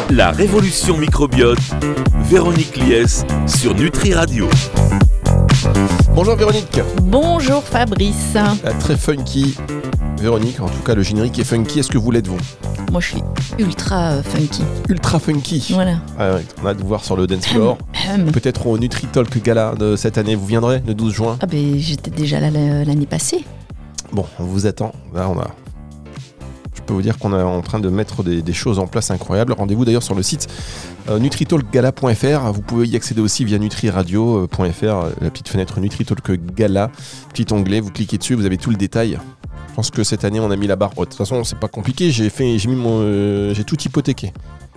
La révolution microbiote, Véronique Lies sur Nutri Radio. Bonjour Véronique. Bonjour Fabrice. Très funky. Véronique, en tout cas le générique est funky. Est-ce que vous l'êtes-vous ? Moi je suis ultra funky. Ultra funky. Voilà. On a de voir sur le dance floor. Peut-être au Nutri Talk Gala de cette année. Vous viendrez le 12 juin ? Ah ben j'étais déjà là l'année passée. Bon, on vous attend. Là, je peux vous dire qu'on est en train de mettre des choses en place incroyables. Rendez-vous d'ailleurs sur le site nutritalkgala.fr. Vous pouvez y accéder aussi via nutriradio.fr, la petite fenêtre Nutritalk Gala, petit onglet, vous cliquez dessus, vous avez tout le détail. Je pense que cette année on a mis la barre haute. De toute façon, c'est pas compliqué, j'ai tout hypothéqué.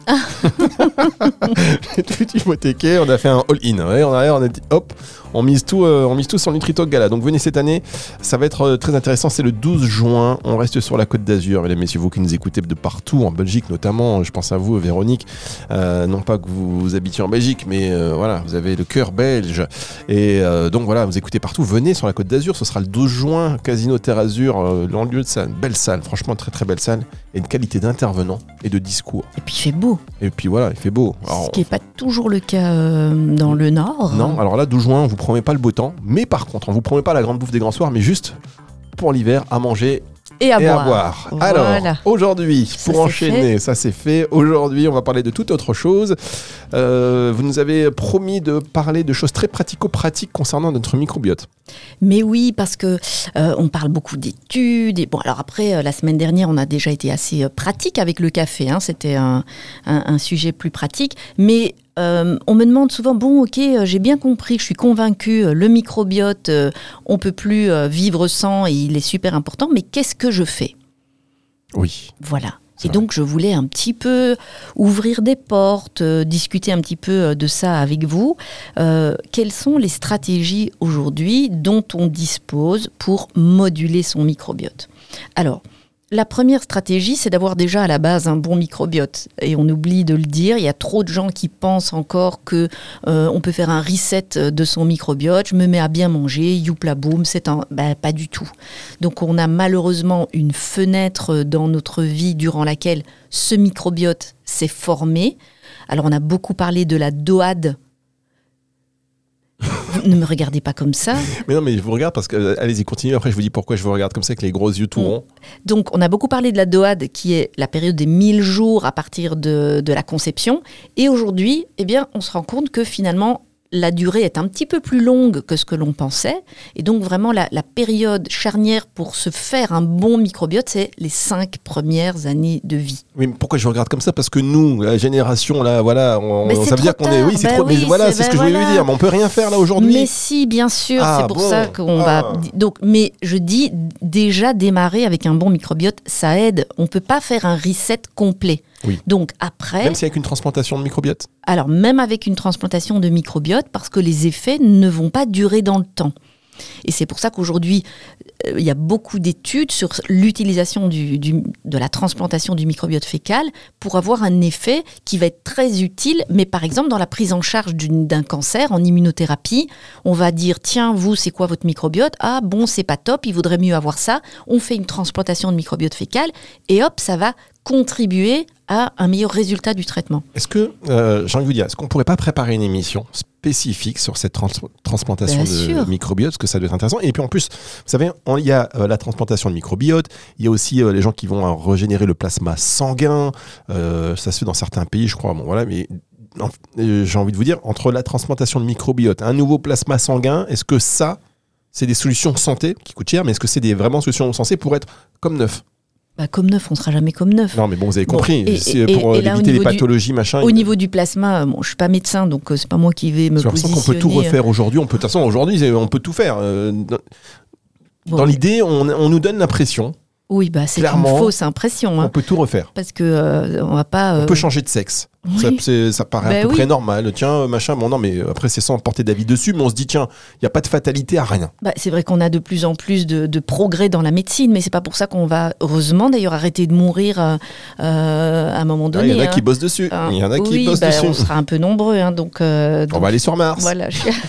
J'ai tout hypothéqué, on a fait un all-in. Ouais, on a dit hop, on mise tout sur le Nutri Talk Gala. Donc venez cette année, ça va être très intéressant. C'est le 12 juin, on reste sur la Côte d'Azur, mesdames et messieurs, vous qui nous écoutez de partout, en Belgique notamment. Je pense à vous, Véronique. Non pas que vous habitiez en Belgique, mais voilà, vous avez le cœur belge. Et donc voilà, vous écoutez partout. Venez sur la Côte d'Azur, ce sera le 12 juin, Casino Terre Azur, l'enlieu de salle, belle salle, franchement très très belle salle, et une qualité d'intervenant et de discours. Et puis il fait beau. Et puis voilà, il fait beau. Alors, ce qui n'est pas toujours le cas dans le Nord. Non, alors là, 12 juin, on vous promet pas le beau temps, mais par contre, on vous promet pas la grande bouffe des grands soirs, mais juste pour l'hiver, à manger et à boire. Alors, voilà. Aujourd'hui, pour enchaîner, ça c'est fait. Aujourd'hui, on va parler de toute autre chose. Vous nous avez promis de parler de choses très pratico-pratiques concernant notre microbiote. Mais oui, parce que on parle beaucoup d'études. Et bon, alors après, la semaine dernière, on a déjà été assez pratique avec le café. Hein, c'était un sujet plus pratique. Mais on me demande souvent, bon, ok, j'ai bien compris, je suis convaincue, le microbiote, on peut plus vivre sans et il est super important, mais qu'est-ce que je fais ? Oui. Voilà. Et donc, je voulais un petit peu ouvrir des portes, discuter un petit peu de ça avec vous. Quelles sont les stratégies aujourd'hui dont on dispose pour moduler son microbiote ? Alors, la première stratégie, c'est d'avoir déjà à la base un bon microbiote. Et on oublie de le dire, il y a trop de gens qui pensent encore qu'on peut faire un reset de son microbiote. Je me mets à bien manger, youpla boum, pas du tout. Donc on a malheureusement une fenêtre dans notre vie durant laquelle ce microbiote s'est formé. Alors on a beaucoup parlé de la DOAD. Ne me regardez pas comme ça. Mais non, mais je vous regarde parce que... Allez-y, continuez. Après, je vous dis pourquoi je vous regarde comme ça, avec les gros yeux tout ronds. Donc, on a beaucoup parlé de la DOAD, qui est la période des 1000 jours à partir de la conception. Et aujourd'hui, eh bien, on se rend compte que finalement, la durée est un petit peu plus longue que ce que l'on pensait. Et donc, vraiment, la période charnière pour se faire un bon microbiote, c'est les 5 premières années de vie. Oui, mais pourquoi je vous regarde comme ça ? Parce que nous, la génération, là, voilà, ça veut dire qu'on est... Oui, c'est trop... Oui, mais voilà, c'est ce que je voulais lui dire. Mais on peut rien faire, là, aujourd'hui. Mais si, bien sûr, c'est pour ça qu'on va... Donc, mais je dis, déjà, démarrer avec un bon microbiote, ça aide. On ne peut pas faire un reset complet. Oui. Donc, après... Même si avec une transplantation de microbiote ? Alors, même avec une transplantation de microbiote, parce que les effets ne vont pas durer dans le temps. Et c'est pour ça qu'aujourd'hui, il y a beaucoup d'études sur l'utilisation de la transplantation du microbiote fécal pour avoir un effet qui va être très utile. Mais par exemple, dans la prise en charge d'un cancer, en immunothérapie, on va dire, tiens, vous, c'est quoi votre microbiote ? Ah bon, c'est pas top, il vaudrait mieux avoir ça. On fait une transplantation de microbiote fécal et hop, ça va contribuer à un meilleur résultat du traitement. Est-ce que, j'ai envie de vous dire, est-ce qu'on ne pourrait pas préparer une émission spécifique sur cette transplantation de microbiote, parce que ça doit être intéressant. Et puis en plus, vous savez, il y a la transplantation de microbiote, il y a aussi les gens qui vont régénérer le plasma sanguin, ça se fait dans certains pays, je crois. Bon, voilà, mais j'ai envie de vous dire, entre la transplantation de microbiote, un nouveau plasma sanguin, est-ce que ça, c'est des solutions santé qui coûtent cher, mais est-ce que c'est vraiment solutions sensées pour être comme neuf ? Comme neuf, on ne sera jamais comme neuf. Non, mais bon, vous avez compris. C'est pour éviter les pathologies, machin. Au niveau du plasma, je ne suis pas médecin, donc c'est pas moi qui vais me positionner. C'est l'impression qu'on peut tout refaire aujourd'hui. De toute façon, aujourd'hui, on peut tout faire. Dans l'idée, on nous donne l'impression. Oui, c'est une fausse impression. On peut tout refaire. Parce que on va pas. On peut changer de sexe. Oui. Ça paraît à peu près normal. Tiens, machin. Bon, non, mais après, c'est sans porter d'avis dessus. Mais on se dit, tiens, il n'y a pas de fatalité à rien. C'est vrai qu'on a de plus en plus de progrès dans la médecine, mais c'est pas pour ça qu'on va, heureusement d'ailleurs, arrêter de mourir à un moment donné. Il y en a qui bossent dessus. Il y en a qui bossent dessus. On sera un peu nombreux. Donc, on va aller sur Mars. Voilà.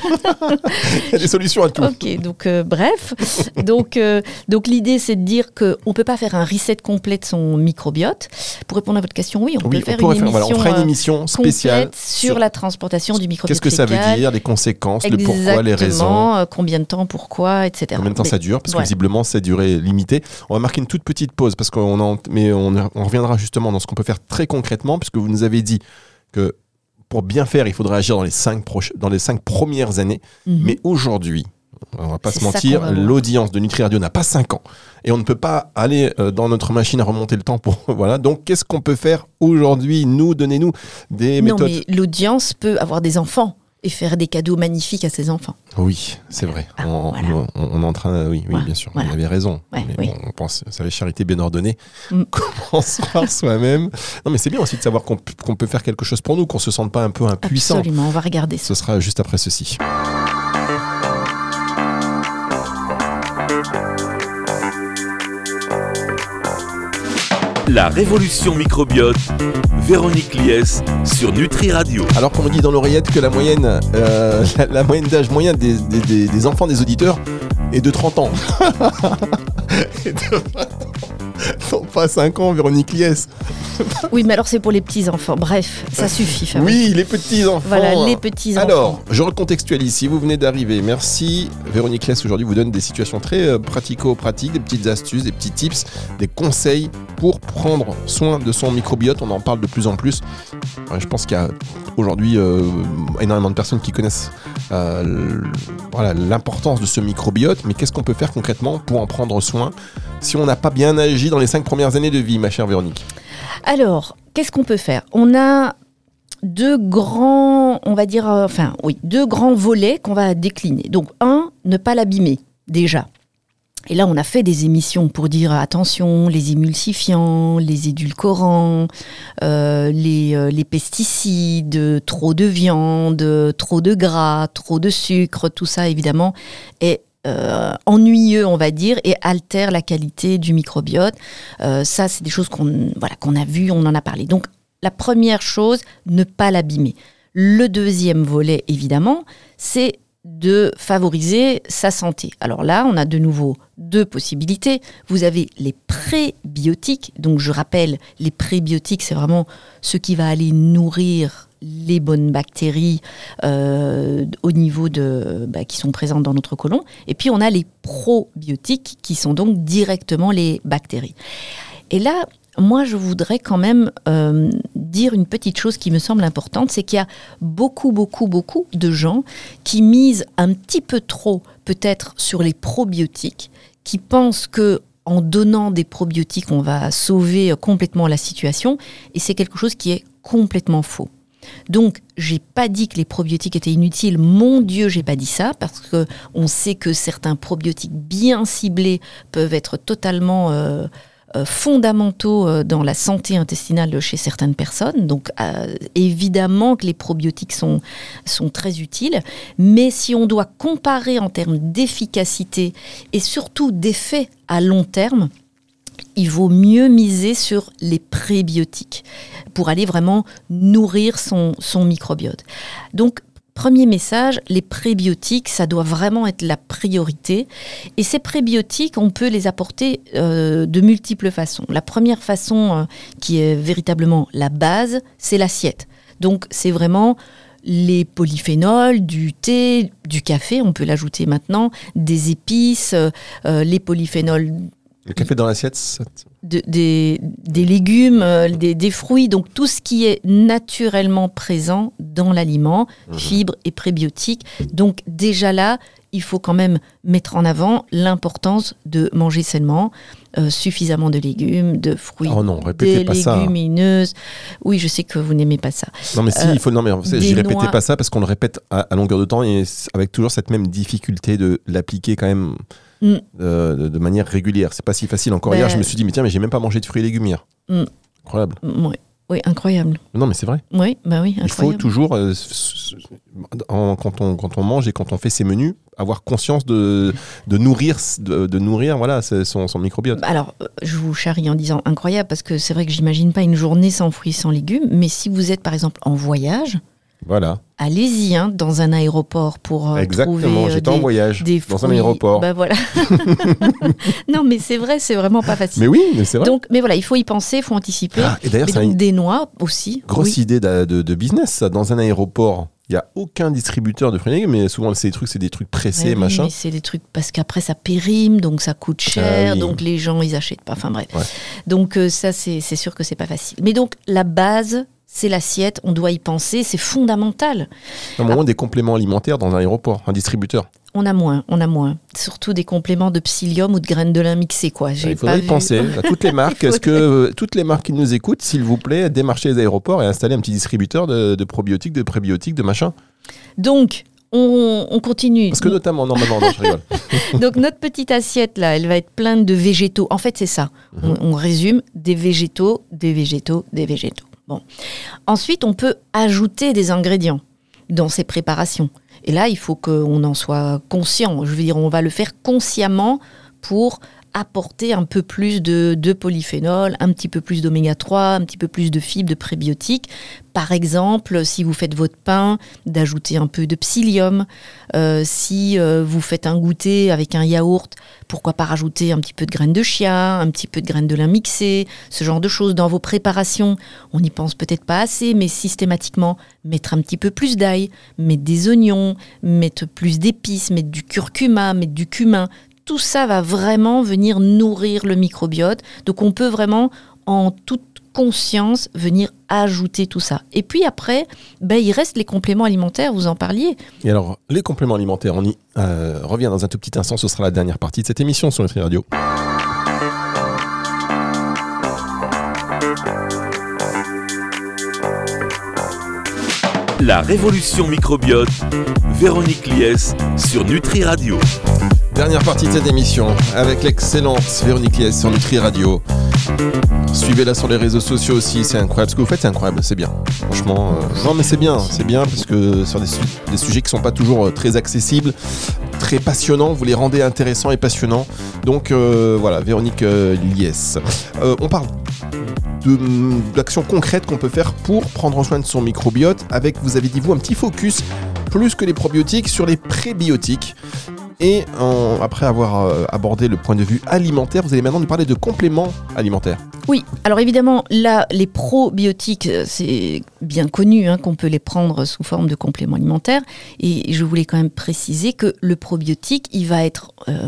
Il y a des solutions à tout. Ok, donc bref. Donc l'idée, c'est de dire qu'on ne peut pas faire un reset complet de son microbiote. Pour répondre à votre question, oui, on peut faire une émission. On fera une émission spéciale complète sur la transplantation du microbiote qu'est-ce que ça fécal. veut dire, les conséquences, le pourquoi, les raisons. Exactement, combien de temps, pourquoi, etc. Combien de temps ça dure, parce que visiblement, c'est durée limitée. On va marquer une toute petite pause, parce on reviendra justement dans ce qu'on peut faire très concrètement, puisque vous nous avez dit que pour bien faire, il faudrait agir dans les 5 premières années. Mais aujourd'hui, on va pas se mentir, l'audience de Nutri Radio n'a pas 5 ans. Et on ne peut pas aller dans notre machine à remonter le temps pour... Voilà. Donc, qu'est-ce qu'on peut faire aujourd'hui ? Donnez-nous des méthodes. Non, mais l'audience peut avoir des enfants et faire des cadeaux magnifiques à ses enfants. Oui, c'est vrai. On est en train... Oui, bien sûr. Vous avez raison. On pense, vous savez, charité bien ordonnée commence par soi-même. Non, mais c'est bien aussi de savoir qu'on peut faire quelque chose pour nous, qu'on ne se sente pas un peu impuissant. Absolument, on va regarder ça. Ce sera juste après ceci. La révolution microbiote, Véronique Lies sur Nutri Radio. Alors qu'on me dit dans l'oreillette que la moyenne d'âge moyen des enfants des auditeurs est de 30 ans. Et de 20 ans. Non, pas 5 ans, Véronique Lies. Oui, mais alors c'est pour les petits-enfants. Bref, ça suffit. Fabrice. Oui, les petits-enfants. Voilà, les petits-enfants. Alors, je recontextualise. Si vous venez d'arriver, merci. Véronique Lies, aujourd'hui, vous donne des situations très pratico-pratiques, des petites astuces, des petits tips, des conseils pour prendre soin de son microbiote. On en parle de plus en plus. Je pense qu'il y a aujourd'hui énormément de personnes qui connaissent l'importance de ce microbiote. Mais qu'est-ce qu'on peut faire concrètement pour en prendre soin si on n'a pas bien agi dans les 5 premières années de vie, ma chère Véronique ? Alors, qu'est-ce qu'on peut faire ? On a deux grands volets qu'on va décliner. Donc, ne pas l'abîmer, déjà. Et là, on a fait des émissions pour dire attention, les émulsifiants, les édulcorants, les pesticides, trop de viande, trop de gras, trop de sucre, tout ça, évidemment, est ennuyeux, on va dire, et altère la qualité du microbiote. Ça, c'est des choses qu'on a vues, on en a parlé. Donc, la première chose, ne pas l'abîmer. Le deuxième volet, évidemment, c'est de favoriser sa santé. Alors là, on a de nouveau 2 possibilités. Vous avez les prébiotiques. Donc, je rappelle, les prébiotiques, c'est vraiment ce qui va aller nourrir les bonnes bactéries au niveau qui sont présentes dans notre côlon. Et puis, on a les probiotiques qui sont donc directement les bactéries. Et là, moi, je voudrais quand même dire une petite chose qui me semble importante, c'est qu'il y a beaucoup de gens qui misent un petit peu trop, peut-être, sur les probiotiques, qui pensent que en donnant des probiotiques, on va sauver complètement la situation, et c'est quelque chose qui est complètement faux. Donc, j'ai pas dit que les probiotiques étaient inutiles. Mon Dieu, j'ai pas dit ça, parce que on sait que certains probiotiques bien ciblés peuvent être totalement fondamentaux dans la santé intestinale chez certaines personnes. Donc, évidemment que les probiotiques sont très utiles. Mais si on doit comparer en termes d'efficacité et surtout d'effet à long terme, il vaut mieux miser sur les prébiotiques pour aller vraiment nourrir son microbiote. Donc, premier message, les prébiotiques, ça doit vraiment être la priorité. Et ces prébiotiques, on peut les apporter de multiples façons. La première façon, qui est véritablement la base, c'est l'assiette. Donc, c'est vraiment les polyphénols, du thé, du café, on peut l'ajouter maintenant, des épices, les polyphénols. Le café dans l'assiette, des légumes, des fruits, donc tout ce qui est naturellement présent dans l'aliment, fibres et prébiotiques. Donc déjà là, il faut quand même mettre en avant l'importance de manger sainement, suffisamment de légumes, de fruits, des légumineuses. Oui, je sais que vous n'aimez pas ça. Non mais si, il faut. Non mais je répétais pas ça parce qu'on le répète à longueur de temps et avec toujours cette même difficulté de l'appliquer quand même. De manière régulière. C'est pas si facile. Encore hier, je me suis dit, mais j'ai même pas mangé de fruits et légumes hier. Incroyable. Oui, incroyable. Non, mais c'est vrai. Oui, incroyable. Il faut toujours, quand on mange et quand on fait ses menus, avoir conscience de nourrir son microbiote. Alors, je vous charrie en disant incroyable, parce que c'est vrai que j'imagine pas une journée sans fruits, sans légumes, mais si vous êtes par exemple en voyage, Voilà. Allez-y, dans un aéroport pour Exactement, trouver j'étais en voyage des dans fruits. un aéroport. Bah voilà. Non, mais c'est vrai, c'est vraiment pas facile. Mais oui, mais c'est vrai. Donc, mais voilà, il faut y penser, il faut anticiper. Et d'ailleurs, Mais c'est donc, des noix aussi. grosse idée de business, ça. Dans un aéroport, il n'y a aucun distributeur de fruits et légumes, mais souvent, c'est des trucs pressés, Ouais, machin. mais c'est des trucs, parce qu'après, ça périme, donc ça coûte cher, Ah oui. donc les gens, ils achètent pas. Enfin bref. Ouais. Donc, ça, c'est sûr que c'est pas facile. Mais donc, la base, c'est l'assiette, on doit y penser, c'est fondamental. À un moment, des compléments alimentaires dans un aéroport, un distributeur. On a moins. Surtout des compléments de psyllium ou de graines de lin mixées, quoi. Il faudrait y penser à toutes les marques. Est-ce que toutes les marques qui nous écoutent, s'il vous plaît, démarchez les aéroports et installez un petit distributeur de probiotiques, de prébiotiques, de machin. Donc, on continue. Parce que notamment, non, je rigole. Donc, notre petite assiette, là, elle va être pleine de végétaux. En fait, c'est ça. On résume, des végétaux. Bon. Ensuite, on peut ajouter des ingrédients dans ces préparations. Et là, il faut qu'on en soit conscient. Je veux dire, on va le faire consciemment pour apporter un peu plus de polyphénol, un petit peu plus d'oméga 3, un petit peu plus de fibres, de prébiotiques. Par exemple, si vous faites votre pain, d'ajouter un peu de psyllium. Si vous faites un goûter avec un yaourt, pourquoi pas rajouter un petit peu de graines de chia, un petit peu de graines de lin mixées, ce genre de choses dans vos préparations. On n'y pense peut-être pas assez, mais systématiquement, mettre un petit peu plus d'ail, mettre des oignons, mettre plus d'épices, mettre du curcuma, mettre du cumin. Tout ça va vraiment venir nourrir le microbiote. Donc, on peut vraiment, en toute conscience, venir ajouter tout ça. Et puis après, il reste les compléments alimentaires, vous en parliez. Et alors, les compléments alimentaires, on y revient dans un tout petit instant. Ce sera la dernière partie de cette émission sur Nutri Radio. La révolution microbiote, Véronique Lies sur Nutri Radio. Dernière partie de cette émission avec l'excellente Véronique Lies sur Nutri Radio. Suivez-la sur les réseaux sociaux aussi, c'est incroyable. Ce que vous faites, c'est incroyable, c'est bien. Franchement, non mais c'est bien parce que sur des sujets qui sont pas toujours très accessibles, très passionnants, vous les rendez intéressants et passionnants. Donc voilà, Véronique Lies. On parle d'actions concrètes qu'on peut faire pour prendre soin de son microbiote avec, vous avez dit vous, un petit focus plus que les probiotiques sur les prébiotiques. Et après avoir abordé le point de vue alimentaire, vous allez maintenant nous parler de compléments alimentaires. Oui, alors évidemment, là, les probiotiques, c'est bien connu qu'on peut les prendre sous forme de compléments alimentaires. Et je voulais quand même préciser que le probiotique, il va être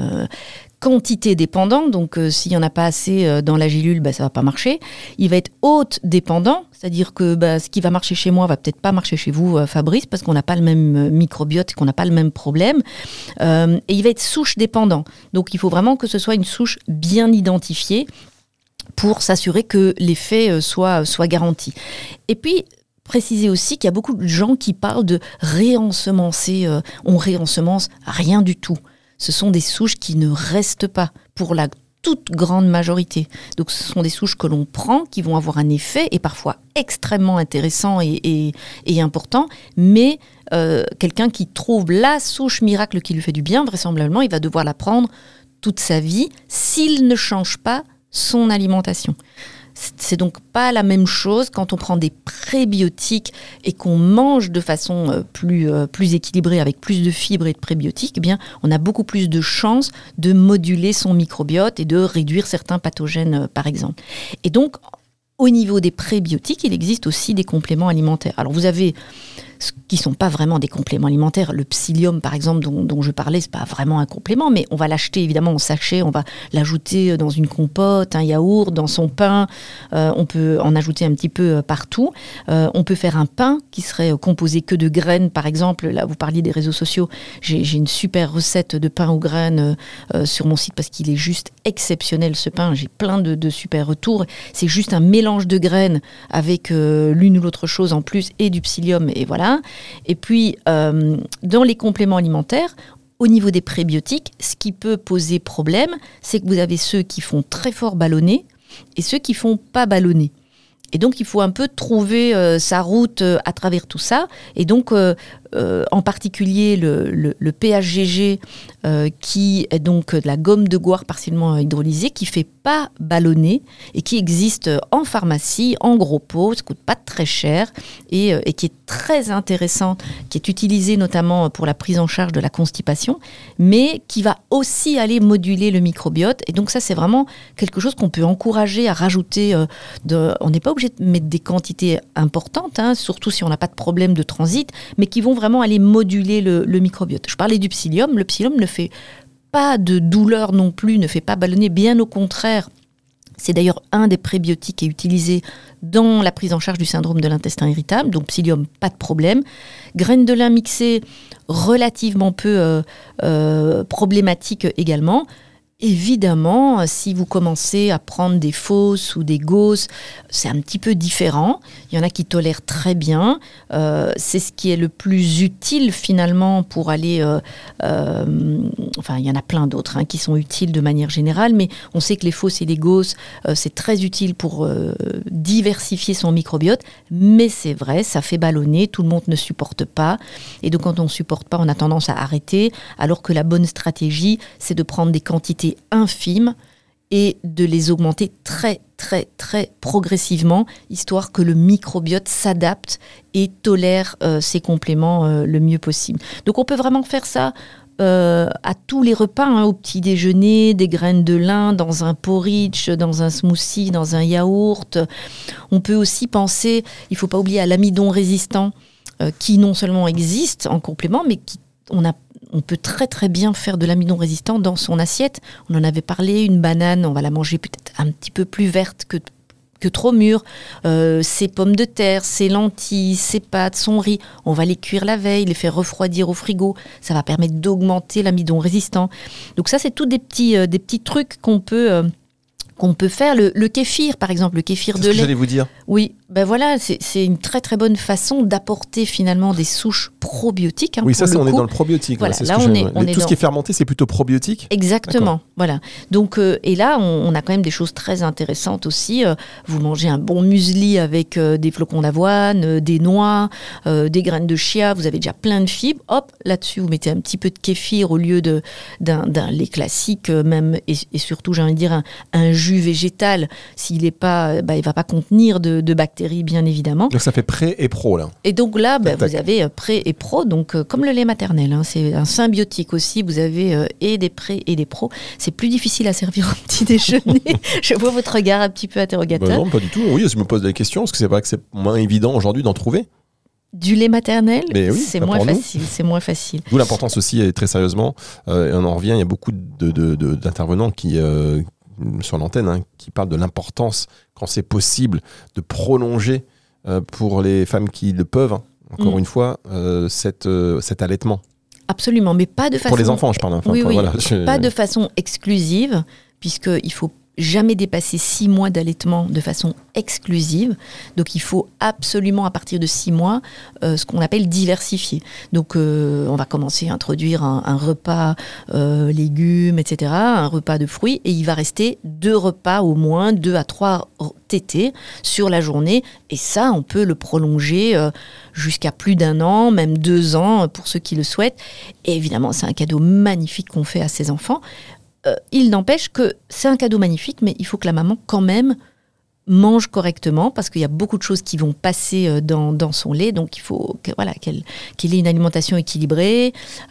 quantité dépendant. Donc, s'il n'y en a pas assez dans la gélule, ça ne va pas marcher. Il va être hôte dépendant, c'est-à-dire que ce qui va marcher chez moi va peut-être pas marcher chez vous, Fabrice, parce qu'on n'a pas le même microbiote et qu'on n'a pas le même problème. Et il va être souche dépendant. Donc, il faut vraiment que ce soit une souche bien identifiée pour s'assurer que l'effet soit garanti. Et puis, préciser aussi qu'il y a beaucoup de gens qui parlent de réensemencer. On réensemence rien du tout. Ce sont des souches qui ne restent pas pour la toute grande majorité. Donc ce sont des souches que l'on prend, qui vont avoir un effet, et parfois extrêmement intéressant et important, mais quelqu'un qui trouve la souche miracle qui lui fait du bien, vraisemblablement, il va devoir la prendre toute sa vie s'il ne change pas son alimentation. C'est donc pas la même chose quand on prend des prébiotiques et qu'on mange de façon plus équilibrée avec plus de fibres et de prébiotiques. Eh bien, on a beaucoup plus de chances de moduler son microbiote et de réduire certains pathogènes, par exemple. Et donc, au niveau des prébiotiques, il existe aussi des compléments alimentaires. Alors, vous avez ce qui ne sont pas vraiment des compléments alimentaires. Le psyllium, par exemple, dont je parlais, ce n'est pas vraiment un complément, mais on va l'acheter évidemment en sachet, on va l'ajouter dans une compote, un yaourt, dans son pain. On peut en ajouter un petit peu partout. On peut faire un pain qui serait composé que de graines, par exemple. Là, vous parliez des réseaux sociaux. J'ai une super recette de pain aux graines sur mon site parce qu'il est juste exceptionnel, ce pain. J'ai plein de super retours. C'est juste un mélange de graines avec l'une ou l'autre chose en plus et du psyllium, et voilà. Et puis, dans les compléments alimentaires, au niveau des prébiotiques, ce qui peut poser problème, c'est que vous avez ceux qui font très fort ballonner et ceux qui font pas ballonner. Et donc, il faut un peu trouver sa route à travers tout ça. Et donc, en particulier le PHGG, qui est donc de la gomme de goire partiellement hydrolysée, qui ne fait pas ballonner et qui existe en pharmacie, en gros pot, ça ne coûte pas très cher et qui est très intéressant, qui est utilisé notamment pour la prise en charge de la constipation, mais qui va aussi aller moduler le microbiote. Et donc ça, c'est vraiment quelque chose qu'on peut encourager à rajouter. On n'est pas obligé de mettre des quantités importantes, surtout si on n'a pas de problème de transit, mais qui vont vraiment aller moduler le microbiote. Je parlais du psyllium. Le psyllium ne fait pas de douleur non plus, ne fait pas ballonner, bien au contraire. C'est d'ailleurs un des prébiotiques qui est utilisé dans la prise en charge du syndrome de l'intestin irritable. Donc psyllium, pas de problème. Graines de lin mixées, relativement peu problématique également. Évidemment, si vous commencez à prendre des fausses ou des gausses, c'est un petit peu différent. Il y en a qui tolèrent très bien. C'est ce qui est le plus utile finalement pour aller... il y en a plein d'autres qui sont utiles de manière générale, mais on sait que les fausses et les gausses, c'est très utile pour diversifier son microbiote. Mais c'est vrai, ça fait ballonner, tout le monde ne supporte pas. Et donc quand on ne supporte pas, on a tendance à arrêter, alors que la bonne stratégie, c'est de prendre des quantités infimes et de les augmenter très très très progressivement, histoire que le microbiote s'adapte et tolère ces compléments le mieux possible. Donc on peut vraiment faire ça à tous les repas, au petit déjeuner, des graines de lin dans un porridge, dans un smoothie, dans un yaourt. On peut aussi penser, il ne faut pas oublier, à l'amidon résistant qui non seulement existe en complément, mais on peut très très bien faire de l'amidon résistant dans son assiette. On en avait parlé, une banane, on va la manger peut-être un petit peu plus verte que trop mûre. Ses pommes de terre, ses lentilles, ses pâtes, son riz, on va les cuire la veille, les faire refroidir au frigo. Ça va permettre d'augmenter l'amidon résistant. Donc ça, c'est tous des petits trucs qu'on peut faire. Le kéfir, par exemple, le kéfir de lait. C'est ce que j'allais vous dire. Oui, ben voilà, c'est une très très bonne façon d'apporter finalement des souches probiotiques. Oui, ça, on est dans le probiotique. Voilà, là, tout ce qui est fermenté, c'est plutôt probiotique. Exactement, D'accord. Voilà. Donc, et là, on a quand même des choses très intéressantes aussi. Vous mangez un bon muesli avec des flocons d'avoine, des noix, des graines de chia, vous avez déjà plein de fibres. Hop, là-dessus, vous mettez un petit peu de kéfir au lieu d'un lait classique, même, et surtout, j'ai envie de dire, un jus végétal. S'il n'est pas, il ne va pas contenir de bactéries, bien évidemment. Donc ça fait pré et pro, là. Et donc là, vous avez pré et pro, donc comme le lait maternel, c'est un symbiotique aussi, vous avez et des pré et des pro. C'est plus difficile à servir au petit déjeuner. Je vois votre regard un petit peu interrogateur. Non, pas du tout. Oui, je me pose la question, parce que c'est vrai que c'est moins évident aujourd'hui d'en trouver. Du lait maternel, oui, c'est moins facile. C'est moins facile. D'où l'importance aussi, très sérieusement, et on en revient, il y a beaucoup d'intervenants qui... sur l'antenne, qui parle de l'importance, quand c'est possible, de prolonger pour les femmes qui le peuvent, encore une fois, cet allaitement. Absolument, mais pas de façon... Pour les enfants, je parle. Pas de façon exclusive, puisqu'il faut jamais dépasser 6 mois d'allaitement de façon exclusive. Donc, il faut absolument, à partir de 6 mois, ce qu'on appelle diversifier. Donc, on va commencer à introduire un repas légumes, etc., un repas de fruits, et il va rester 2 repas au moins, 2 à 3 tétés sur la journée. Et ça, on peut le prolonger jusqu'à plus d'1 an, même 2 ans, pour ceux qui le souhaitent. Et évidemment, c'est un cadeau magnifique qu'on fait à ses enfants. Il n'empêche que c'est un cadeau magnifique, mais il faut que la maman, quand même, mange correctement, parce qu'il y a beaucoup de choses qui vont passer dans son lait. Donc, il faut qu'il ait une alimentation équilibrée.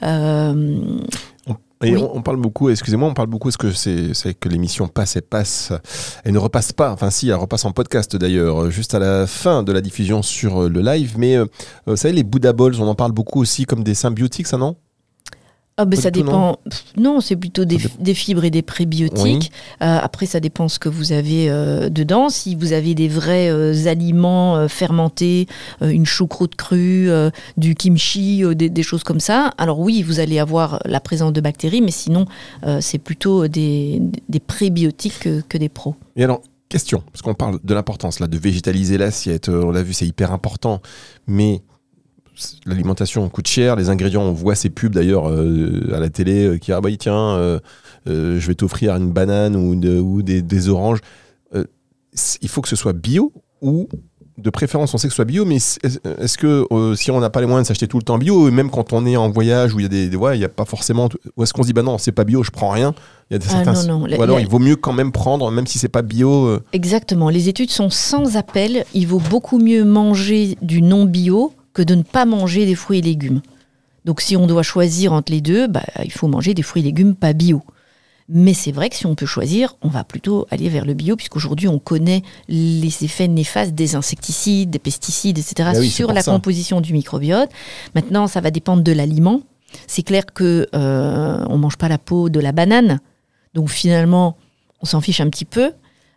Et on parle beaucoup, excusez-moi, est-ce que c'est que l'émission passe et ne repasse pas, enfin si, elle repasse en podcast d'ailleurs, juste à la fin de la diffusion sur le live, mais vous savez, les Buddha Balls, on en parle beaucoup aussi comme des symbiotiques, ça, non ? Ça dépend. Non, c'est plutôt des fibres et des prébiotiques. Oui. Après, ça dépend ce que vous avez dedans. Si vous avez des vrais aliments fermentés, une choucroute crue, du kimchi, des choses comme ça, alors oui, vous allez avoir la présence de bactéries, mais sinon, c'est plutôt des prébiotiques que des pros. Et alors, question, parce qu'on parle de l'importance là, de végétaliser l'assiette, on l'a vu, c'est hyper important, mais... l'alimentation coûte cher, les ingrédients, on voit ces pubs d'ailleurs à la télé qui tiens, je vais t'offrir une banane ou des oranges. Il faut que ce soit bio ou de préférence, on sait que ce soit bio, mais est-ce que si on n'a pas les moyens de s'acheter tout le temps bio, et même quand on est en voyage où il y a pas forcément, ou est-ce qu'on se dit bah non, c'est pas bio, je prends rien. Il y a certains, non. Ou alors il vaut mieux quand même prendre, même si c'est pas bio. Exactement. Les études sont sans appel. Il vaut beaucoup mieux manger du non bio que de ne pas manger des fruits et légumes. Donc si on doit choisir entre les deux, il faut manger des fruits et légumes pas bio. Mais c'est vrai que si on peut choisir, on va plutôt aller vers le bio, puisqu'aujourd'hui on connaît les effets néfastes des insecticides, des pesticides, etc. sur la composition du microbiote. Maintenant, ça va dépendre de l'aliment. C'est clair que on mange pas la peau de la banane, donc finalement on s'en fiche un petit peu.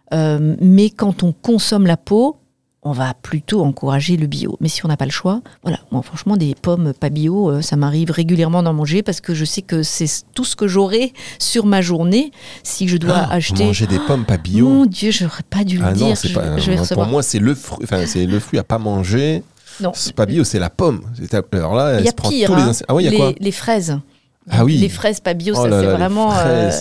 Mais quand on consomme la peau, on va plutôt encourager le bio. Mais si on n'a pas le choix, voilà. Moi, franchement, des pommes pas bio, ça m'arrive régulièrement d'en manger parce que je sais que c'est tout ce que j'aurai sur ma journée si je dois acheter. Manger des pommes pas bio. Mon Dieu, j'aurais pas dû le dire. Non, c'est pas. Pour moi, c'est le fruit. Enfin, c'est le fruit à pas manger. Non. C'est pas bio, c'est la pomme. Alors là, il y a pire. Il y a quoi ? Les fraises. Ah oui. Les fraises pas bio, ça c'est vraiment.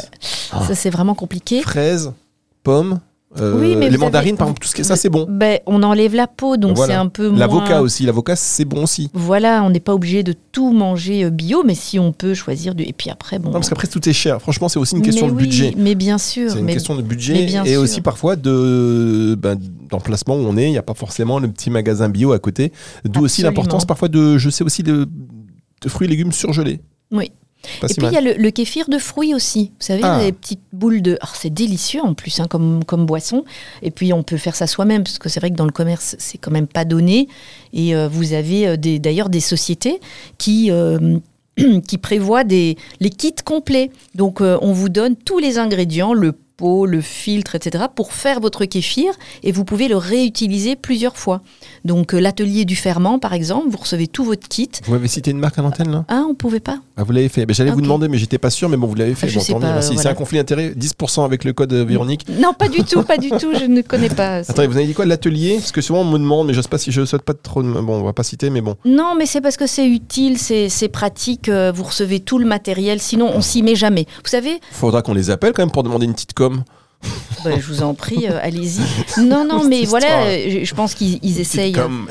Ça c'est vraiment compliqué. Fraises, pommes. Oui, mais les mandarines, par exemple, tout ce qui est ça, c'est bon. On enlève la peau, donc c'est un peu moins. L'avocat aussi, l'avocat, c'est bon aussi. Voilà, on n'est pas obligé de tout manger bio, mais si on peut choisir et puis après, bon. Non, parce qu'après tout est cher. Franchement, c'est aussi une question de budget. Mais bien sûr. C'est une question de budget et aussi parfois d'emplacement où on est. Il n'y a pas forcément le petit magasin bio à côté. D'où aussi l'importance parfois de fruits et légumes surgelés. Oui. Et puis il y a le kéfir de fruits aussi. Vous savez, les petites boules de. Alors, c'est délicieux en plus comme boisson. Et puis on peut faire ça soi-même parce que c'est vrai que dans le commerce c'est quand même pas donné. Et vous avez d'ailleurs des sociétés qui prévoient les kits complets. Donc on vous donne tous les ingrédients, le pot, le filtre, etc. pour faire votre kéfir et vous pouvez le réutiliser plusieurs fois. Donc l'atelier du ferment, par exemple, vous recevez tout votre kit. Vous m'avez cité une marque à l'antenne là ? Ah, on pouvait pas. Ah, vous l'avez fait. J'allais vous demander, mais j'étais pas sûr, mais bon, vous l'avez fait. Je sais pas, merci. voilà. C'est un conflit d'intérêt, 10% avec le code Véronique. Non, pas du tout, je ne connais pas. Attendez, vous avez dit quoi, l'atelier ? Parce que souvent on me demande, mais je sais pas si je souhaite pas trop. Bon, on va pas citer, mais bon. Non, mais c'est parce que c'est utile, c'est pratique. Vous recevez tout le matériel, sinon on s'y met jamais. Vous savez ? Faudra qu'on les appelle quand même pour demander une petite com. Je vous en prie, allez-y. Non, mais voilà, je pense qu'ils essayent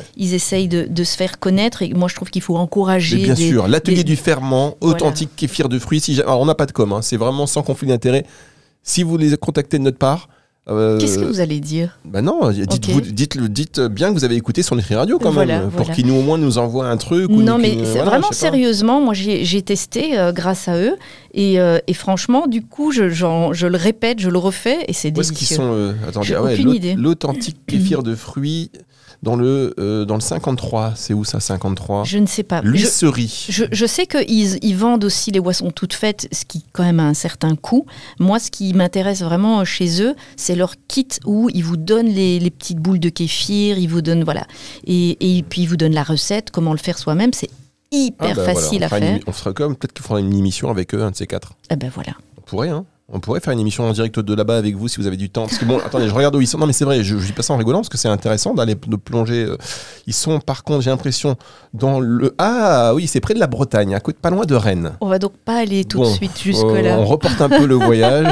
de se faire connaître et moi je trouve qu'il faut encourager. Mais bien sûr, l'atelier du ferment, authentique kéfir de fruits. Alors on n'a pas de com, c'est vraiment sans conflit d'intérêt. Si vous les contactez de notre part. Qu'est-ce que vous allez dire ? Non, dites bien que vous avez écouté sur Nutri Radio quand même, pour qu'ils au moins nous envoient un truc. Non, mais vraiment sérieusement, moi j'ai testé grâce à eux et franchement, du coup, je le répète, je le refais et c'est délicieux. Où est-ce qu'ils sont aucune idée. L'authentique kéfir de fruits dans le 53, c'est où ça, 53 ? Je ne sais pas. L'huisserie. Je sais qu'ils vendent aussi les boissons toutes faites, ce qui quand même a un certain coût. Moi, ce qui m'intéresse vraiment chez eux, c'est leur kit où ils vous donnent les petites boules de kéfir, ils vous donnent, voilà. Et puis ils vous donnent la recette, comment le faire soi-même, c'est hyper facile à faire. On fera peut-être qu'il faudra une émission avec eux, un de ces quatre. Voilà. On pourrait faire une émission en direct de là-bas avec vous si vous avez du temps. Parce que bon, attendez, je regarde où ils sont. Non, mais c'est vrai, je dis pas ça en rigolant parce que c'est intéressant de plonger. Ils sont, par contre, j'ai l'impression, dans le. Ah oui, c'est près de la Bretagne, à côté, pas loin de Rennes. On va donc pas aller tout de suite jusque-là. On reporte un peu le voyage.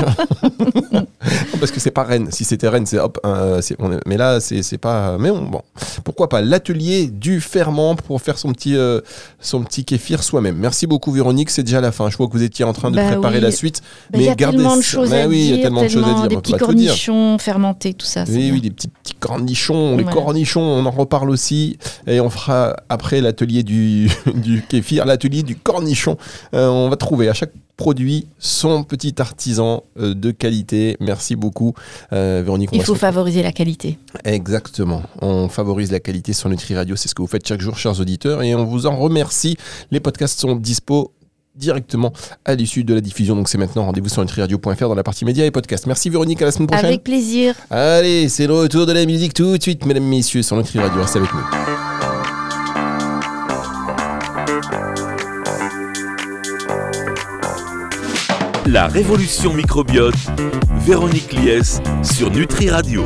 Parce que c'est pas Rennes. Si c'était Rennes, c'est hop. Mais là, c'est pas. Mais bon, pourquoi pas l'atelier du ferment pour faire son petit kéfir soi-même. Merci beaucoup, Véronique. C'est déjà la fin. Je vois que vous étiez en train de préparer la suite. Mais gardez tellement de choses à dire, il y a tellement de choses à dire. Des petits cornichons fermentés, tout ça. Oui, des petits cornichons. Les cornichons, on en reparle aussi. Et on fera après l'atelier du kéfir, l'atelier du cornichon. On va trouver à chaque produit son petit artisan de qualité. Merci beaucoup, Véronique. Il faut favoriser la qualité. Exactement. On favorise la qualité sur Nutri Radio. C'est ce que vous faites chaque jour, chers auditeurs. Et on vous en remercie. Les podcasts sont dispo directement à l'issue de la diffusion. Donc c'est maintenant, rendez-vous sur nutriradio.fr dans la partie médias et podcasts. Merci Véronique, à la semaine prochaine. Avec plaisir. Allez, c'est le retour de la musique tout de suite, mesdames et messieurs, sur Nutri Radio. Restez avec nous. La révolution microbiote, Véronique Lies sur Nutri Radio.